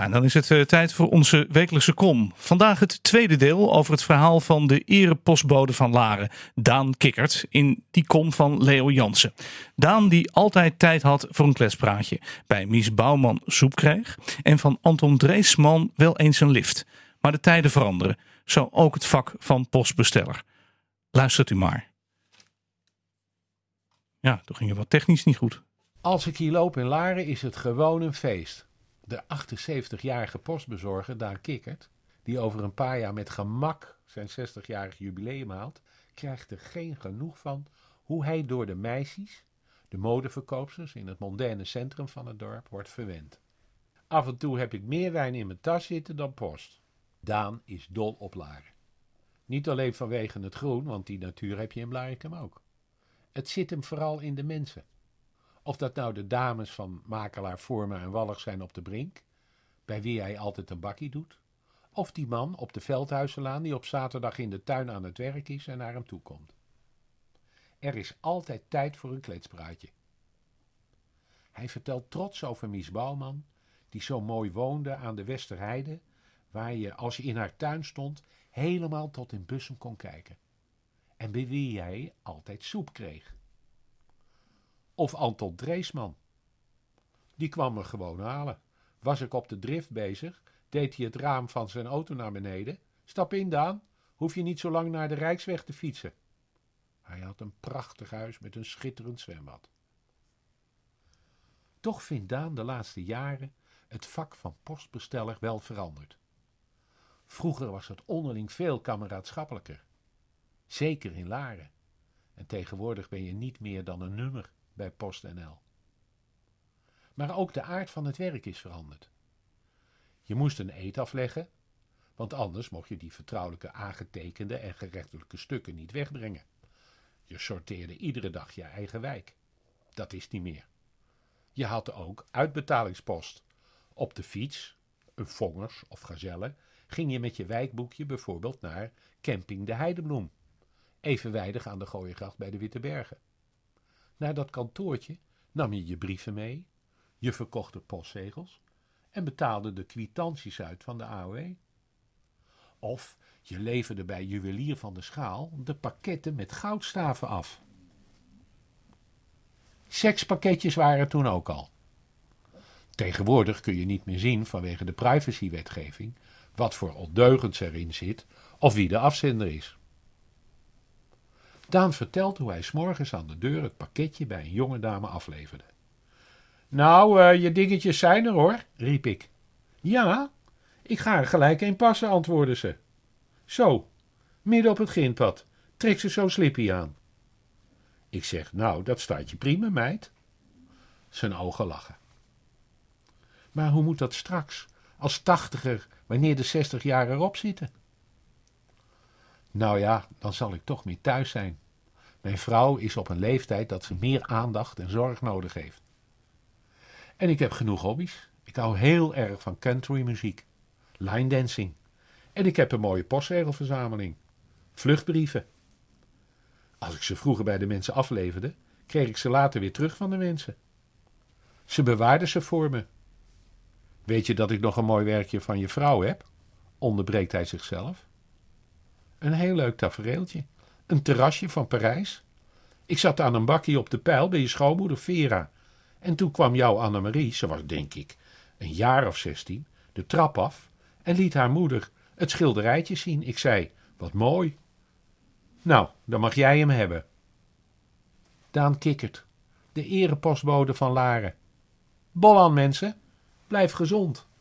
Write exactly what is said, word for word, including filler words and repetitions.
Ja, en dan is het uh, tijd voor onze wekelijkse kom. Vandaag het tweede deel over het verhaal van de erepostbode van Laren, Daan Kikkert, in die kom van Leo Jansen. Daan die altijd tijd had voor een kletspraatje, bij Mies Bouwman soep kreeg en van Anton Dreesman wel eens een lift. Maar de tijden veranderen, zo ook het vak van postbesteller. Luistert u maar. Ja, toen ging het wat technisch niet goed. Als ik hier loop in Laren is het gewoon een feest. De achtenzeventigjarige postbezorger Daan Kikkert, die over een paar jaar met gemak zijn zestigjarig jubileum haalt, krijgt er geen genoeg van hoe hij door de meisjes, de modeverkoopsters in het mondaine centrum van het dorp, wordt verwend. Af en toe heb ik meer wijn in mijn tas zitten dan post. Daan is dol op Laren. Niet alleen vanwege het groen, want die natuur heb je in Blaricum ook. Het zit hem vooral in de mensen. Of dat nou de dames van makelaar Voorma en Wallig zijn op de Brink, bij wie hij altijd een bakkie doet. Of die man op de Veldhuizenlaan die op zaterdag in de tuin aan het werk is en naar hem toe komt. Er is altijd tijd voor een kletspraatje. Hij vertelt trots over Mies Bouwman, die zo mooi woonde aan de Westerheide, waar je als je in haar tuin stond helemaal tot in Bussum kon kijken. En bij wie hij altijd soep kreeg. Of Anton Dreesman. Die kwam me gewoon halen. Was ik op de drift bezig, deed hij het raam van zijn auto naar beneden. Stap in, Daan, hoef je niet zo lang naar de Rijksweg te fietsen. Hij had een prachtig huis met een schitterend zwembad. Toch vindt Daan de laatste jaren het vak van postbesteller wel veranderd. Vroeger was het onderling veel kameraadschappelijker. Zeker in Laren. En tegenwoordig ben je niet meer dan een nummer bij PostNL. Maar ook de aard van het werk is veranderd. Je moest een eed afleggen, want anders mocht je die vertrouwelijke aangetekende en gerechtelijke stukken niet wegbrengen. Je sorteerde iedere dag je eigen wijk. Dat is niet meer. Je had ook uitbetalingspost. Op de fiets, een Vongers of Gazelle, ging je met je wijkboekje bijvoorbeeld naar camping De Heidebloem, evenwijdig aan de Gooiengracht bij de Witte Bergen. Naar dat kantoortje nam je je brieven mee, je verkocht de postzegels en betaalde de kwitanties uit van de A O E. Of je leverde bij Juwelier van de Schaal de pakketten met goudstaven af. Sekspakketjes waren toen ook al. Tegenwoordig kun je niet meer zien vanwege de privacywetgeving wat voor ondeugens erin zit of wie de afzender is. Daan vertelt hoe hij 's morgens aan de deur het pakketje bij een jonge dame afleverde. Nou, uh, je dingetjes zijn er hoor, riep ik. Ja, ik ga er gelijk een passen, antwoordde ze. Zo, midden op het grindpad, trek ze zo'n slippie aan. Ik zeg, nou, dat staat je prima, meid. Zijn ogen lachen. Maar hoe moet dat straks, als tachtiger, wanneer de zestig jaar erop zitten? Nou ja, dan zal ik toch meer thuis zijn. Mijn vrouw is op een leeftijd dat ze meer aandacht en zorg nodig heeft. En ik heb genoeg hobby's. Ik hou heel erg van countrymuziek, line dancing. En ik heb een mooie postzegelverzameling, vluchtbrieven. Als ik ze vroeger bij de mensen afleverde, kreeg ik ze later weer terug van de mensen. Ze bewaarden ze voor me. Weet je dat ik nog een mooi werkje van je vrouw heb? Onderbreekt hij zichzelf. Een heel leuk tafereeltje. Een terrasje van Parijs. Ik zat aan een bakkie op de pijl bij je schoonmoeder Vera. En toen kwam jouw Annemarie, ze was denk ik een jaar of zestien, de trap af en liet haar moeder het schilderijtje zien. Ik zei, wat mooi. Nou, dan mag jij hem hebben. Daan Kikkert, de erepostbode van Laren. Bol aan mensen, blijf gezond.